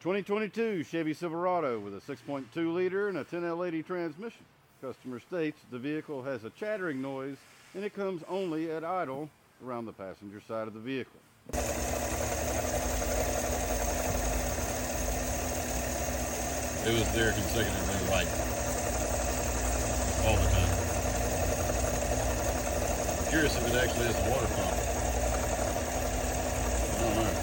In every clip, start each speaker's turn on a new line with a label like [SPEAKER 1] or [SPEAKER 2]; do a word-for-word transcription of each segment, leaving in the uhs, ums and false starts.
[SPEAKER 1] twenty twenty-two Chevy Silverado with a six point two liter and a ten L eighty transmission. Customer states the vehicle has a chattering noise and it comes only at idle around the passenger side of the vehicle.
[SPEAKER 2] It was there consecutively right all the time. I'm curious if it actually has a water pump. I don't know.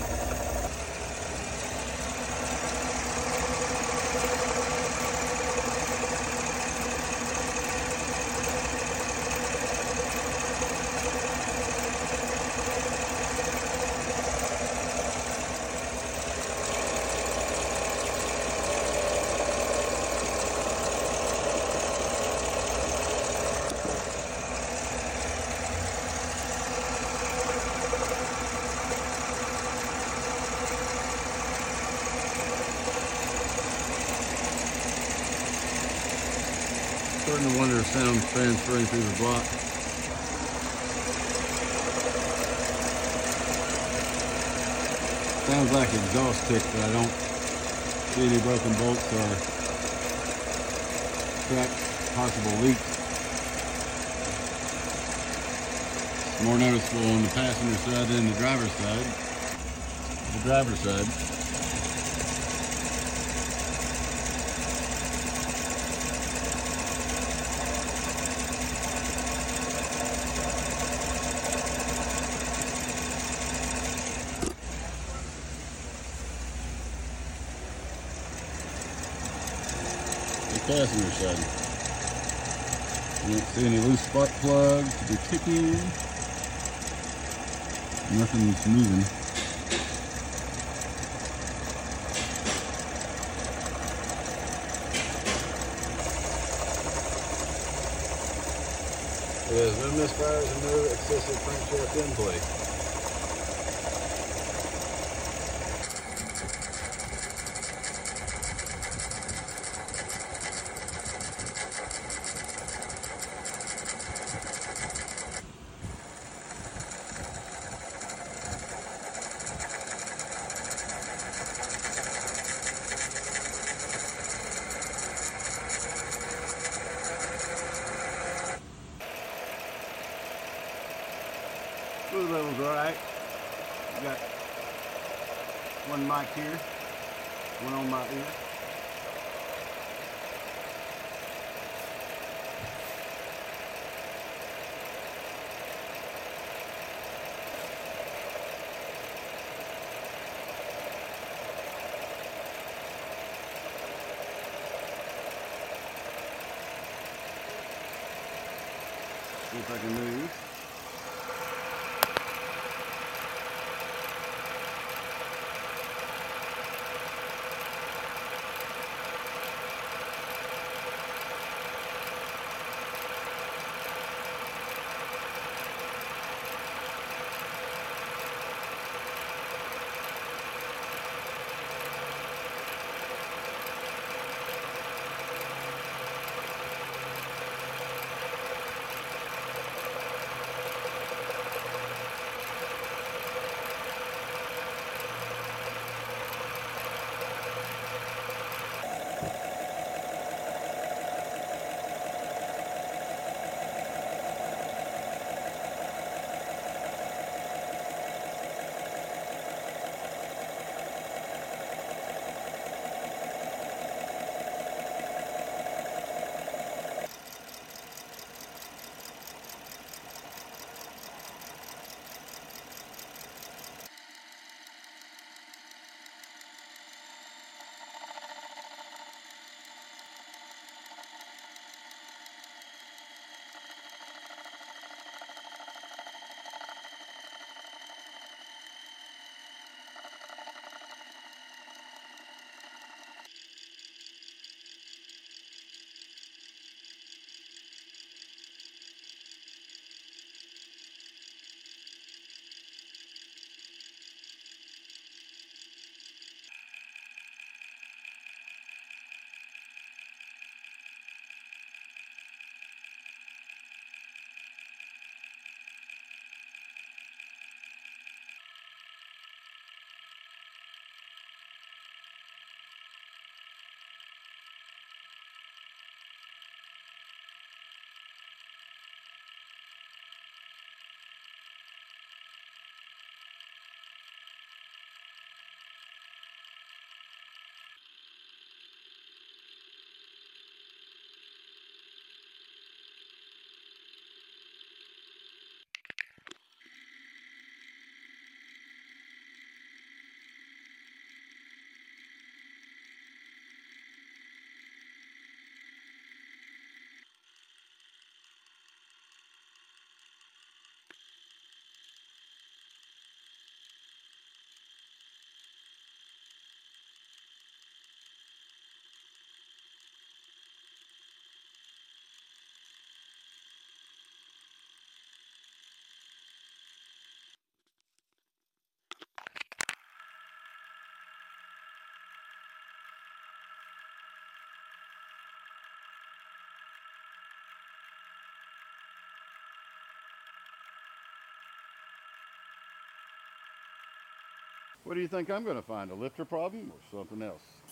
[SPEAKER 1] Starting to wonder if sound's transferring through the block. Sounds like exhaust tick, but I don't see any broken bolts or cracked possible leaks. It's more noticeable on the passenger side than the driver's side. The driver's side. Passenger side. I don't see any loose spark plugs to be ticking. Nothing's moving. So there's no misfires and no excessive crankshaft end play. Fluid level's alright. We got one mic here, one on my ear. See if I can move. What do you think I'm going to find? A lifter problem or something else?